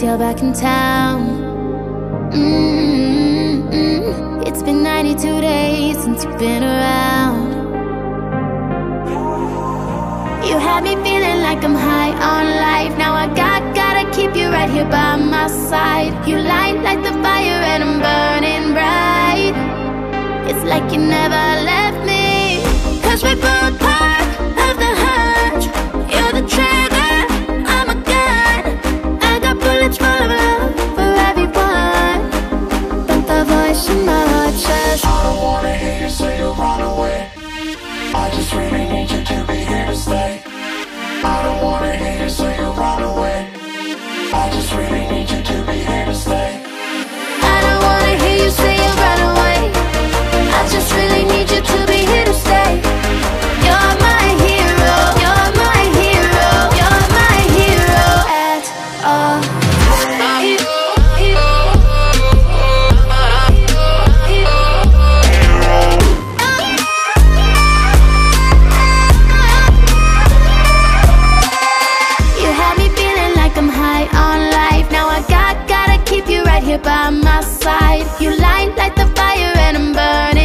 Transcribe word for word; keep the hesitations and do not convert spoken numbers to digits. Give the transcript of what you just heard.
you're back in town. Mm-hmm. It's been ninety-two days since you've been around. You had me feeling like I'm high on life. Now I got, gotta keep you right here by my side. You light like the fire and I'm burning bright. It's like you never left me. Cause we're both part of the hunt. You're the trigger, I'm a gun. I got bullets full of love for everyone, but the voice in my heart says, I don't wanna hear you say you run away. I just really need you to be here to stay. I don't wanna hear you say you run away. I just really need you to be here to stay. I don't wanna hear you say you run away. I just really need you to be here to stay. You're my hero, you're my hero, you're my hero at all. You had me feeling like I'm high on life. Now I got, gotta keep you right here by my side. You light like the fire and I'm burning